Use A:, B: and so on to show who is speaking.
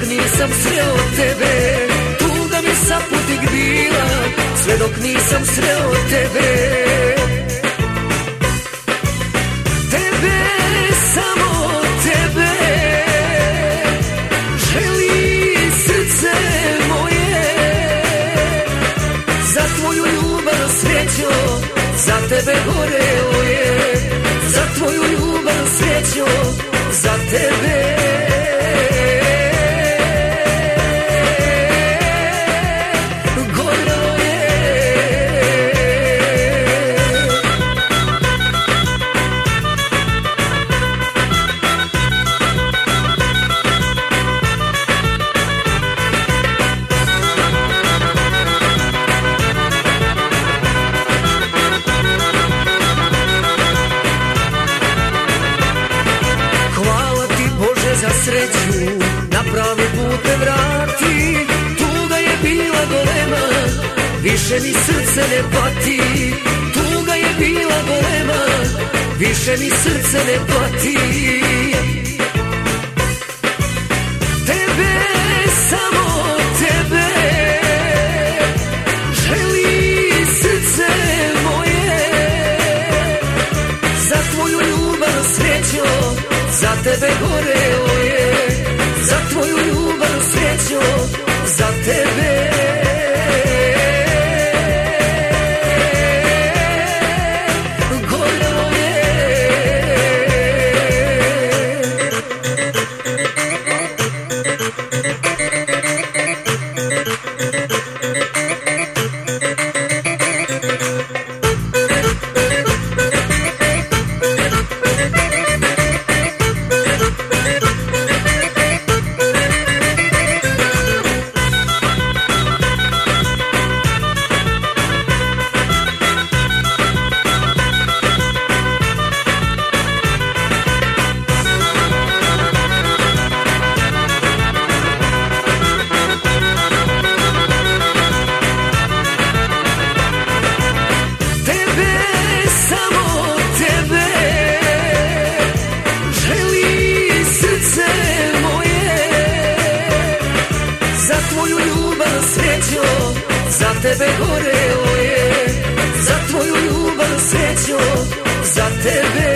A: nisam sreo tebe. Tuga mi saputnik bila, sve dok nisam sreo tebe. Tebe, samo tebe, želi srce moje. Za tvoju ljubav srećo, za tebe gorelo je. Za tvoju ljubav srećo, za tebe. Za sreću na pravi put me vrati. Tuga je bila golema, više mi srce ne pati. Tuga je bila golema, više mi srce ne pati. Tebe, samo tebe, želi srce moje. Za tvoju ljubav srećo, za tebe gorelo je. Za tvoju ljubav srećo, za tebe. Gorelo je. Za tebe gorelo je, za tvoju ljubav srećo, za tebe.